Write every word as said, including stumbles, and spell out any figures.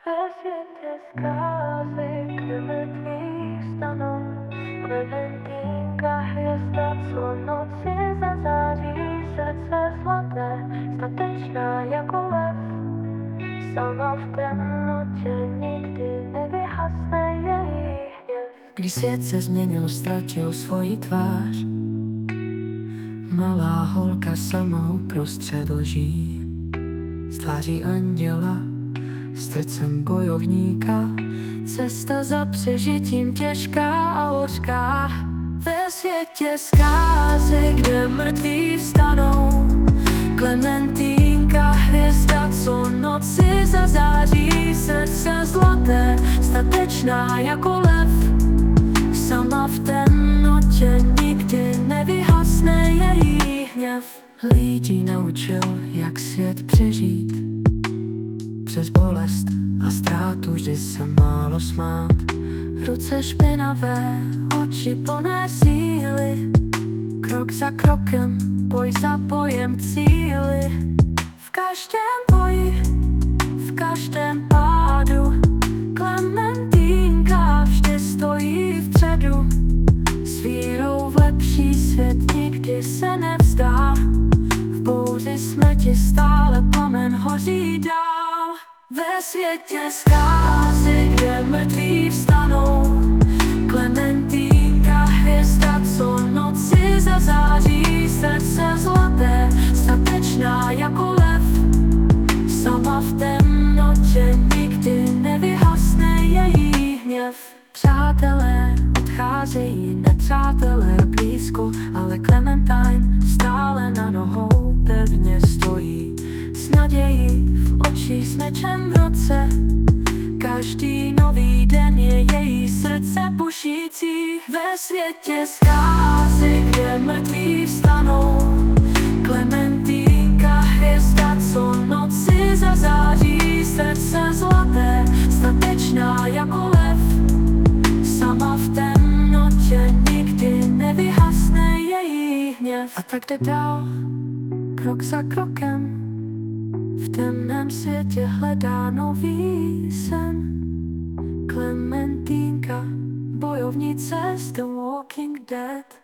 Ve světě zkázy, kde mrtví vstanou, Klementínka, hvězda, co noci zazáří, srdce zlaté, statečná jako lev. Sama v temnotě nikdy nevyhasne její hněv. Když svět se změnil, ztratil svoji tvář, malá holka sama uprostřed lží, z tváří anděla, srdcem bojovníka. Cesta za přežitím těžká a hořká. Ve světě zkázy, kde mrtví vstanou, Klementínka, hvězda, co noci zazáří, srdce zlaté, statečná jako lev. Sama v temnotě nikdy nevyhasne její hněv. Lidí naučil, jak svět přežít, přes bolest a ztrátu vždy se málo smát. Ruce špinavé, oči plné síly, krok za krokem, boj za bojem k cíli. V každém boji, v každém pádu, Klementínka vždy stojí vpředu. S vírou v lepší svět nikdy se nevzdá, v bouři smrti stále plamen hoří dál. Ve světě zkázy, kde mrtví vstanou, Klementínka, hvězda, co noci zazáří, srdce zlaté, statečná jako lev. Sama v temnotě nikdy nevyhasne její hněv. Přátelé odcházejí, nepřátelé blízko, ale Clementine stále na nohou pevně stojí. S nadějí v očích, s mečem v ruce, každý nový den je její srdce bušící. Ve světě zkázy, kde mrtví vstanou, Klementínka, hvězda, co noci zazáří, srdce zlaté, statečná jako lev. Sama v temnotě nikdy nevyhasne její hněv. A tak jde dál, krok za krokem, v temném světě hledá nový sen. Klementínka, bojovnice z The Walking Dead.